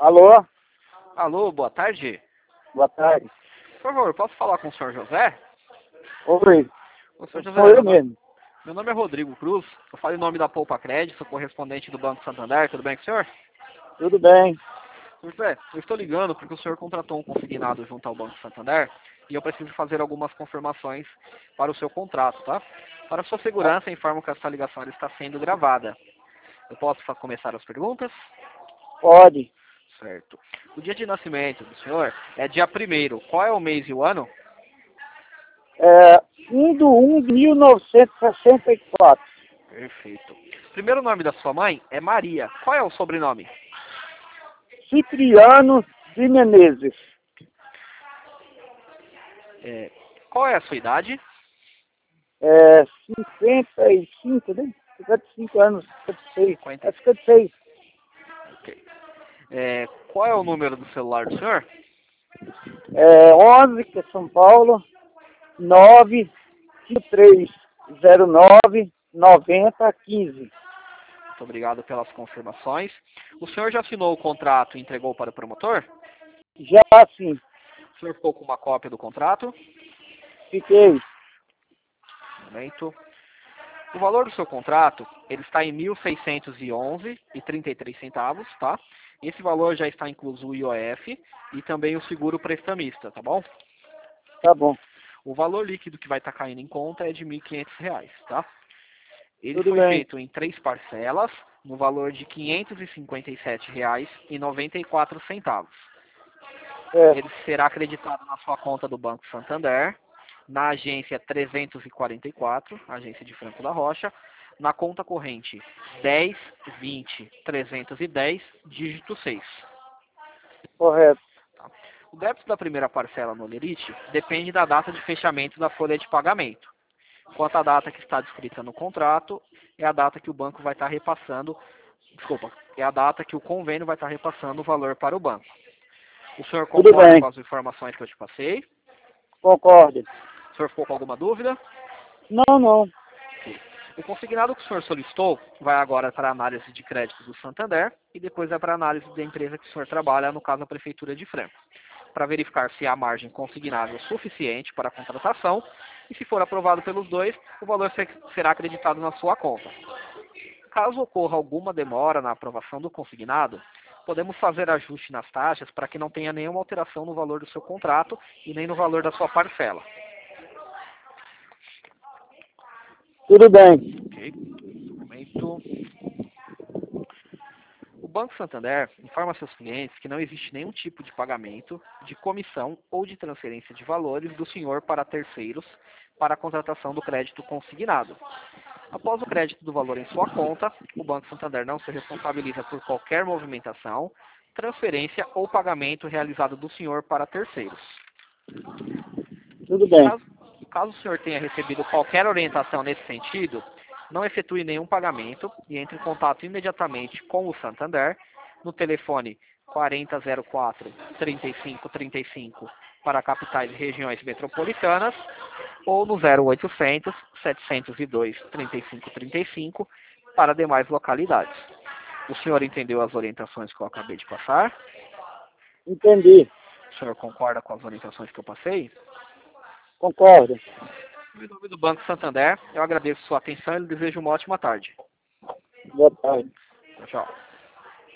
Alô? Alô, boa tarde. Boa tarde. Por favor, posso falar com o senhor José? Oi, O senhor José, sou eu mesmo. meu nome é Rodrigo Cruz. Eu falo em nome da Poupa Crédito, sou correspondente do Banco Santander. Tudo bem com o senhor? Tudo bem. José, eu estou ligando porque o senhor contratou um consignado junto ao Banco Santander e eu preciso fazer algumas confirmações para o seu contrato, tá? Para sua segurança, informo que essa ligação está sendo gravada. Eu posso começar as perguntas? Pode. Certo. O dia de nascimento do senhor é dia 1º. Qual é o mês e o ano? 1 de 1964. Perfeito. Primeiro nome da sua mãe é Maria. Qual é o sobrenome? Cipriano de Menezes. Qual é a sua idade? 55, né? 55 anos, 56. 50. 56. Ok. Qual é o número do celular do senhor? 11, que é São Paulo, 953099015. Muito obrigado pelas confirmações. O senhor já assinou o contrato e entregou para o promotor? Já sim, O senhor ficou com uma cópia do contrato? fiquei. Um momento. O valor do seu contrato, ele está em R$ 1.611,33, tá? Esse valor já está incluso o IOF e também o seguro prestamista, tá bom? Tá bom. O valor líquido que vai estar caindo em conta é de R$ 1.500, tá? Ele Tudo foi bem. feito em 3 parcelas, no valor de R$ 557,94. É, Ele será acreditado na sua conta do Banco Santander, na agência 344, agência de Franco da Rocha, na conta corrente 1020-310, dígito 6. correto. Tá? O débito da primeira parcela no Olerite depende da data de fechamento da folha de pagamento. Quanto à data que está descrita no contrato, é a data que o banco vai estar repassando, é a data que o convênio vai estar repassando o valor para o banco. O senhor Tudo concorda bem. com as informações que eu te passei? Concordo. O senhor ficou com alguma dúvida? Não, não. O consignado que o senhor solicitou vai agora para a análise de crédito do Santander e depois vai para a análise da empresa que o senhor trabalha, no caso a Prefeitura de Franco, para verificar se há margem consignável suficiente para a contratação e, se for aprovado pelos dois, o valor será acreditado na sua conta. Caso ocorra alguma demora na aprovação do consignado, podemos fazer ajuste nas taxas para que não tenha nenhuma alteração no valor do seu contrato e nem no valor da sua parcela. Tudo bem. Ok? Momento. O Banco Santander informa a seus clientes que não existe nenhum tipo de pagamento, de comissão ou de transferência de valores do senhor para terceiros para a contratação do crédito consignado. Após o crédito do valor em sua conta, o Banco Santander não se responsabiliza por qualquer movimentação, transferência ou pagamento realizado do senhor para terceiros. Tudo bem. Caso o senhor tenha recebido qualquer orientação nesse sentido, não efetue nenhum pagamento e entre em contato imediatamente com o Santander no telefone 4004-3535 para capitais e regiões metropolitanas ou no 0800 702 3535 para demais localidades. O senhor entendeu as orientações que eu acabei de passar? Entendi. O senhor concorda com as orientações que eu passei? Concordo. Em nome do Banco Santander, eu agradeço sua atenção e lhe desejo uma ótima tarde. Boa tarde. Tchau, tchau.